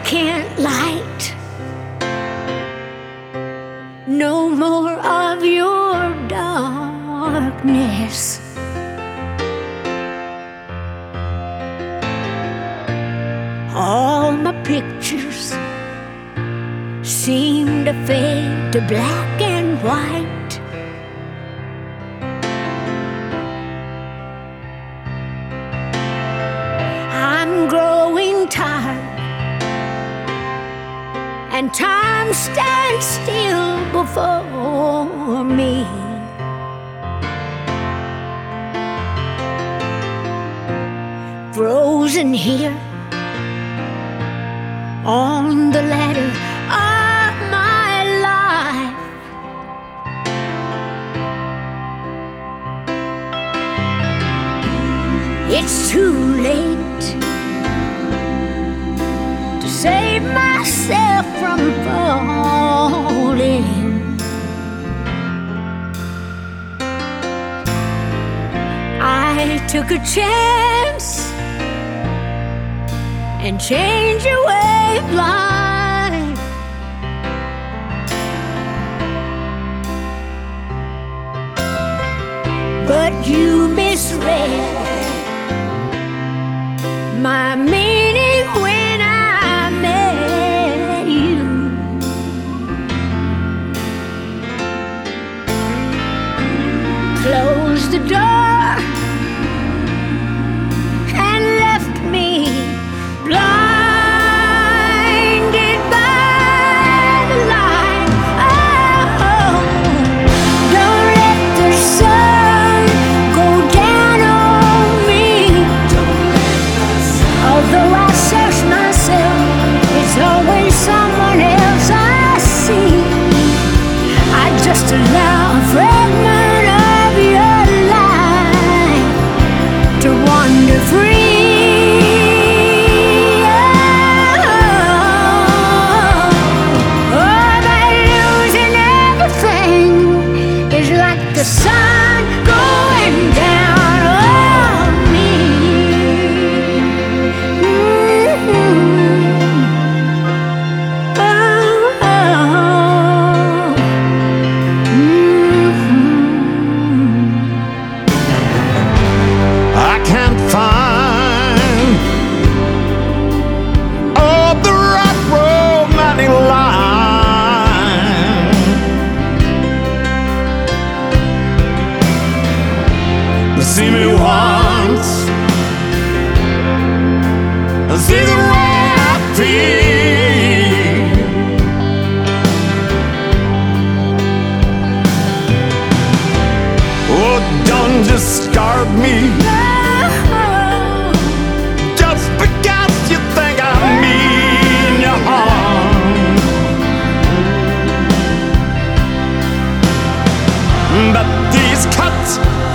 can't light no more of your darkness. All my pictures seem to fade to black and white. I'm growing tired, and time stands still before me. Frozen here on the ladder of my life. It's too late to save myself from falling. I took a chance and changed your way of life. But you misread my meaning when I met you. Closed the door and left me blinded by the light. Oh, don't let the sun go down on me. Although I search myself, it's always someone else I see. I just allow a fragment of your life to wander free. The sun going down on me. Oh, oh. I can't find all the right romantic line. See me once, see the way I feel. Oh, don't discard me just because you think I mean you harm. But these cuts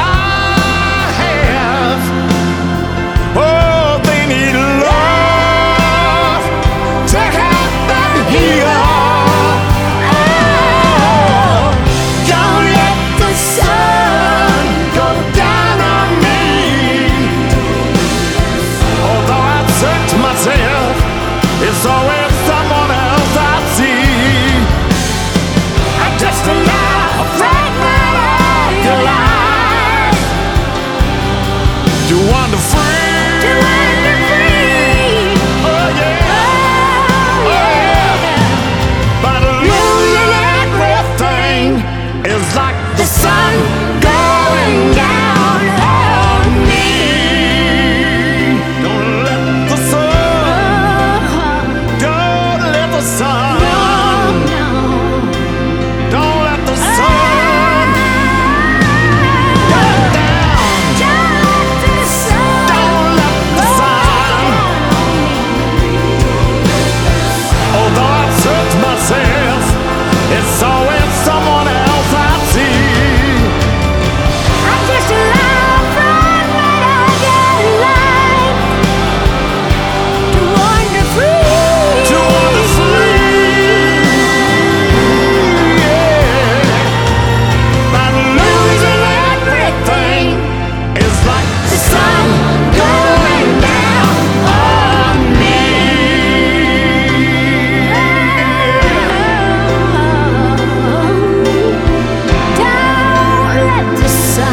it's always someone else I see. I just allow a fragment of your life to wander free. To wander free. Oh yeah, oh yeah. But losing everything is like the sun going down on me. Don't let the sun. Don't let the sun go down. Don't let the sun let the sun